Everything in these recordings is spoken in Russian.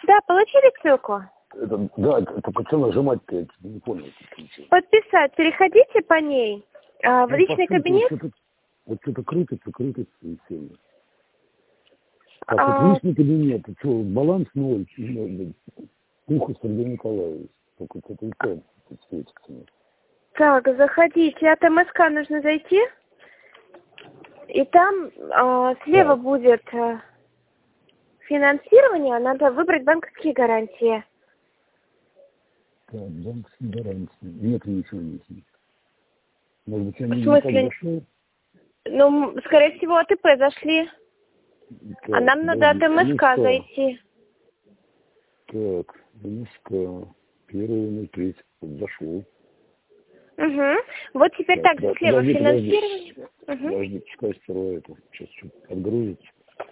Да, получили ссылку? Да, только что нажимать-то, я не понял. Подписать. Переходите по ней в личный кабинет. Вот что-то крутится и все. Так, вот в личный кабинет, что, баланс 0, Пухов Сергей Николаевич. Только что-то и то светится. Так, заходите. От МСК нужно зайти. И там слева будет финансирование. Надо выбрать банковские гарантии. Так, банковские гарантии. Нет, ничего нет. Может быть, я В смысле? не зашел? Ну, скорее всего, АТП зашли. Так, а нам надо от МСК зайти. Так, МСК. 1.03. Зашел. Угу. Вот теперь так же слева финансирование. Подожди, пускай сперва это. Сейчас что-то отгрузится.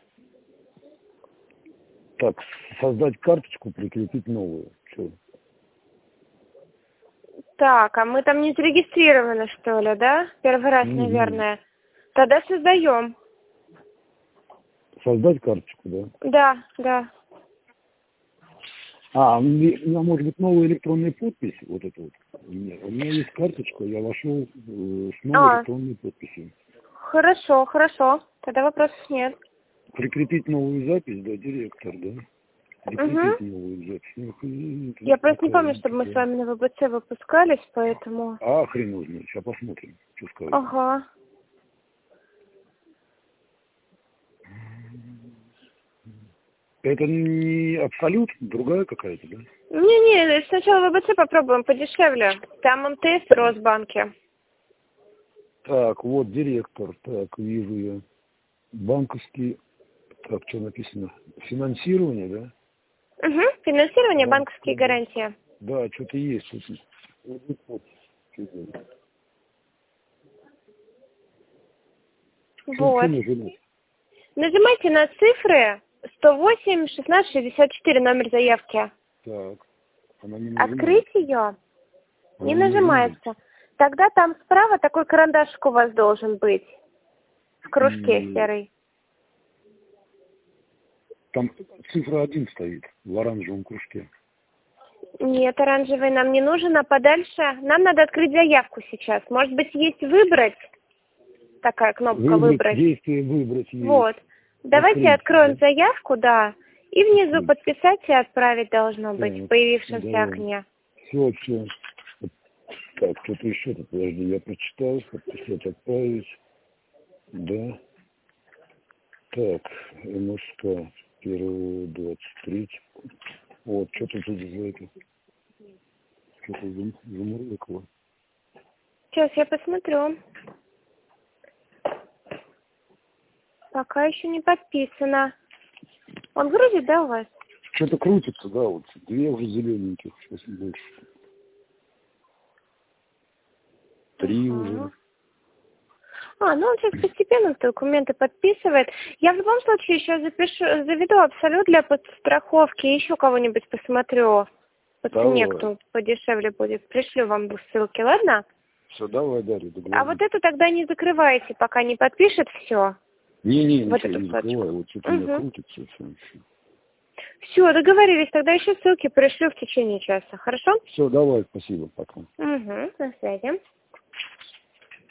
Так, создать карточку, прикрепить новую. Что? Так, а мы там не зарегистрированы, что ли, да? Первый раз, наверное. Тогда создаем. Создать карточку, да? Да, да. У меня может быть новая электронная подпись, вот это вот. У меня есть карточка, я вошел с новой электронной подписью. Хорошо, хорошо. Тогда вопросов нет. Прикрепить новую запись, да, директор, да? Прикрепить новую запись. Я просто не помню, чтобы мы с вами на ВБЦ выпускались, поэтому... Хрен узнает, сейчас посмотрим, что сказать. Ага. Это не Абсолют, другая какая-то, да? Не-не, сначала ВБЦ попробуем подешевле. Там МТС в Росбанке. Так, вот директор, так, вижу я. Банковский, так, что написано? Финансирование, да? Угу, финансирование, банковские гарантии. Да, что-то есть. Вот. Нажимайте на цифры 108 16 64, номер заявки. Так. Открыть ее? Не нажимается. Тогда там справа такой карандашик у вас должен быть. В кружке серый. Там цифра 1 стоит в оранжевом кружке. Нет, оранжевый нам не нужен, а подальше нам надо открыть заявку сейчас. Может быть, есть выбрать? Такая кнопка выбрать. Действие выбрать есть. Вот. Давайте откроем заявку, да. И внизу подписать и отправить должно быть в появившемся окне. Все. Так, что-то еще, подожди, я прочитал, подписать, отправить. Да. Так, МСК 1.23. Вот, что тут за это? Что-то замурлыкло. Сейчас я посмотрю. Пока еще не подписано. Он грузит, да, у вас? Что-то крутится, да, вот. 2 уже зелененьких, сейчас больше. 3 уже. Ну он сейчас постепенно документы подписывает. Я в любом случае еще заведу Абсолют для подстраховки. Еще кого-нибудь посмотрю. По цене, кто подешевле будет. Пришлю вам ссылки, ладно? Все, давай, Дарья, договорились. А вот эту тогда не закрывайте, пока не подпишет все. Не, вот ничего не закрывай. Вот что-то у меня крутится. Все, договорились. Тогда еще ссылки пришлю в течение часа. Хорошо? Все, давай, спасибо, пока. На связи.